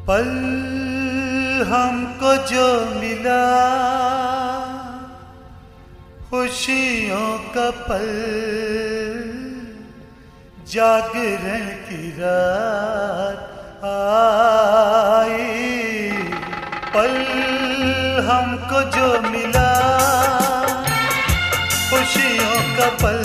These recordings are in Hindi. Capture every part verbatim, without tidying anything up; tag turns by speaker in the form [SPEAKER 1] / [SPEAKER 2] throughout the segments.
[SPEAKER 1] पल हमको जो मिला खुशियों का पल, जागरण की रात आई। पल हमको जो मिला खुशियों का पल,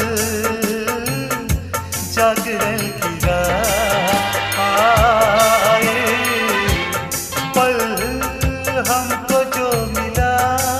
[SPEAKER 1] जागरण की रात आई। पल हमको जो मिला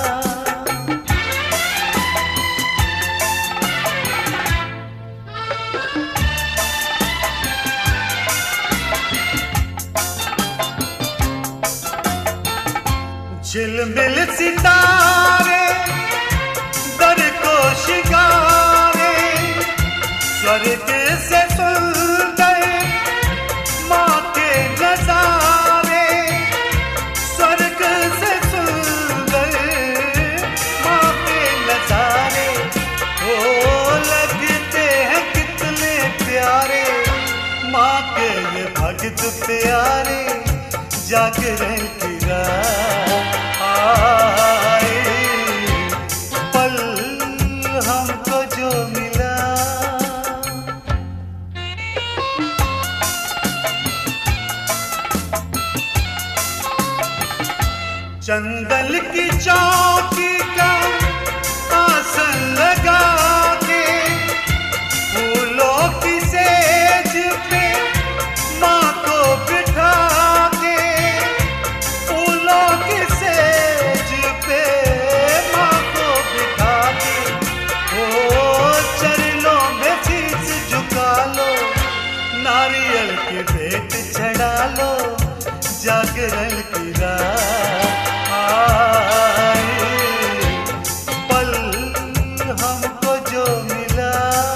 [SPEAKER 1] झिलमिल सितारे दर को शिकारे, स्वर्ग से सुंदर माँ के नजारे, स्वर्ग से सुंदर माँ के नजारे। ओ लगते हैं कितने प्यारे माँ के ये भक्त प्यारे, जागरण की रात आए। पल हमको जो मिला चंदन की चौकी का आसन लगा के, फूलों की सेज पे माँ को बिठा के, फूलों की सेज पे माँ को बिठा के। ओ चरणों में शीश झुका लो, नारियल की भेंट चढ़ा लो, जागरण की रात आई। पल हमको जो मिला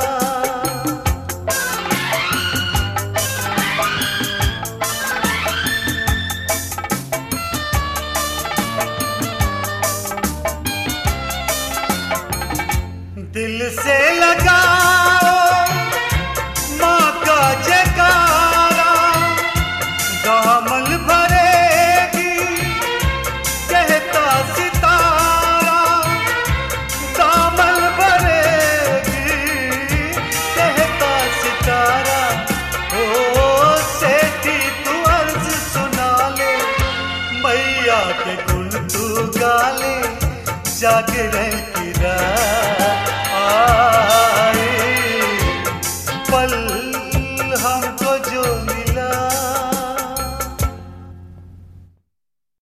[SPEAKER 1] दिल से लगाओ माँ का जयकारा, दामन भरेगी कहता सितारा, दामन भरेगी कहता सितारा। ओ सेठी तू अर्ज सुना ले, मैया के गुण तू गा ले, जागरण की रात